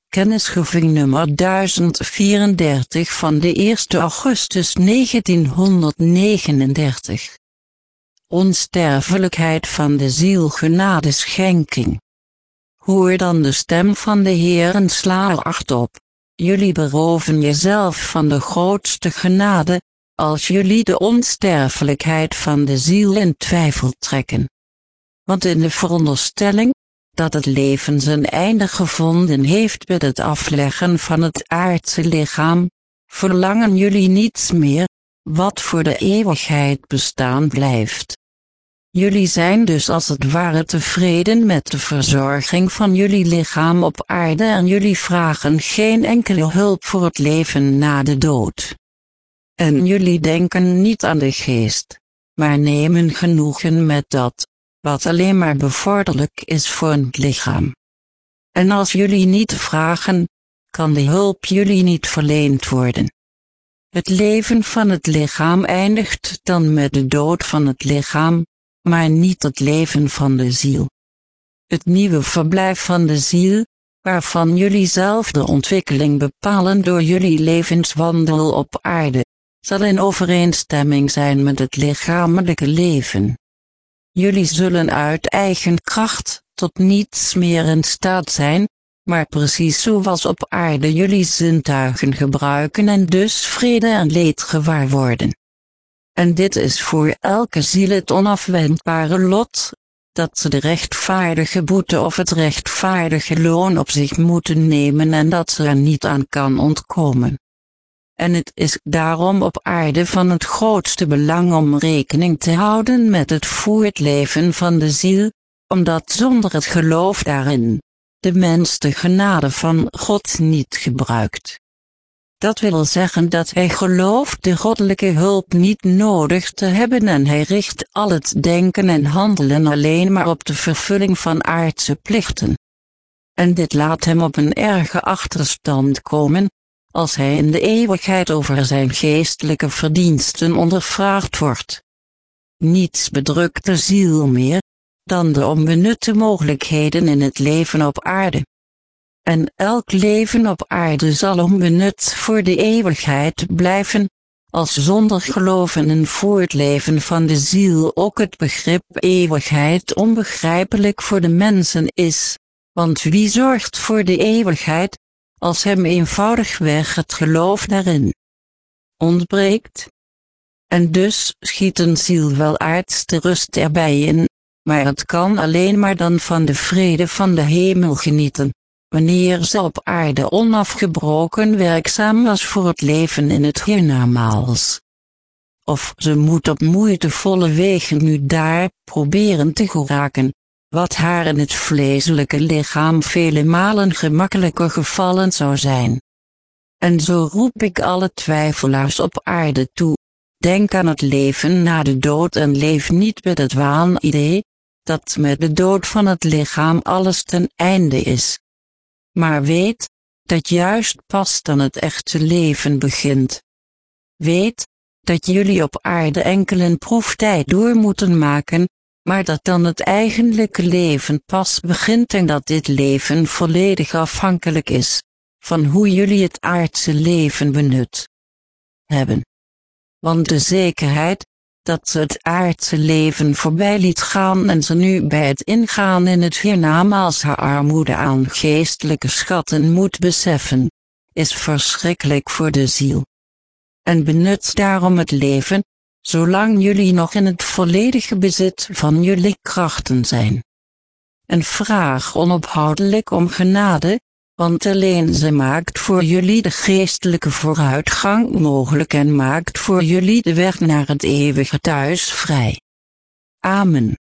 Kennisgeving nummer 1034 van de 1 augustus 1939. Onsterfelijkheid van de ziel, genadeschenking. Hoor dan de stem van de Heer en sla er acht op. Jullie beroven jezelf van de grootste genade, als jullie de onsterfelijkheid van de ziel in twijfel trekken. Want in de veronderstelling, dat het leven zijn einde gevonden heeft bij het afleggen van het aardse lichaam, verlangen jullie niets meer, wat voor de eeuwigheid bestaan blijft. Jullie zijn dus als het ware tevreden met de verzorging van jullie lichaam op aarde en jullie vragen geen enkele hulp voor het leven na de dood. En jullie denken niet aan de geest, maar nemen genoegen met dat, wat alleen maar bevorderlijk is voor het lichaam. En als jullie niet vragen, kan de hulp jullie niet verleend worden. Het leven van het lichaam eindigt dan met de dood van het lichaam, maar niet het leven van de ziel. Het nieuwe verblijf van de ziel, waarvan jullie zelf de ontwikkeling bepalen door jullie levenswandel op aarde, zal in overeenstemming zijn met het lichamelijke leven. Jullie zullen uit eigen kracht tot niets meer in staat zijn, maar precies zoals op aarde jullie zintuigen gebruiken en dus vrede en leed gewaar worden. En dit is voor elke ziel het onafwendbare lot, dat ze de rechtvaardige boete of het rechtvaardige loon op zich moeten nemen en dat ze er niet aan kan ontkomen. En het is daarom op aarde van het grootste belang om rekening te houden met het voortleven van de ziel, omdat zonder het geloof daarin, de mens de genade van God niet gebruikt. Dat wil zeggen dat hij gelooft de goddelijke hulp niet nodig te hebben en hij richt al het denken en handelen alleen maar op de vervulling van aardse plichten. En dit laat hem op een erge achterstand komen, als hij in de eeuwigheid over zijn geestelijke verdiensten ondervraagd wordt. Niets bedrukt de ziel meer, dan de onbenutte mogelijkheden in het leven op aarde. En elk leven op aarde zal onbenut voor de eeuwigheid blijven, als zonder geloof in een voortleven van de ziel ook het begrip eeuwigheid onbegrijpelijk voor de mensen is, want wie zorgt voor de eeuwigheid, als hem eenvoudigweg het geloof daarin ontbreekt? En dus schiet een ziel wel aardse rust erbij in, maar het kan alleen maar dan van de vrede van de hemel genieten, wanneer ze op aarde onafgebroken werkzaam was voor het leven in het hiernamaals. Of ze moet op moeitevolle wegen nu daar proberen te geraken, wat haar in het vleeselijke lichaam vele malen gemakkelijker gevallen zou zijn. En zo roep ik alle twijfelaars op aarde toe, denk aan het leven na de dood en leef niet met het waanidee, dat met de dood van het lichaam alles ten einde is. Maar weet, dat juist pas dan het echte leven begint. Weet, dat jullie op aarde enkel een proeftijd door moeten maken, maar dat dan het eigenlijke leven pas begint en dat dit leven volledig afhankelijk is van hoe jullie het aardse leven benut hebben. Want de zekerheid, dat ze het aardse leven voorbij liet gaan en ze nu bij het ingaan in het hiernamaals haar armoede aan geestelijke schatten moet beseffen, is verschrikkelijk voor de ziel. En benut daarom het leven, zolang jullie nog in het volledige bezit van jullie krachten zijn. En vraag onophoudelijk om genade, want alleen ze maakt voor jullie de geestelijke vooruitgang mogelijk en maakt voor jullie de weg naar het eeuwige thuis vrij. Amen.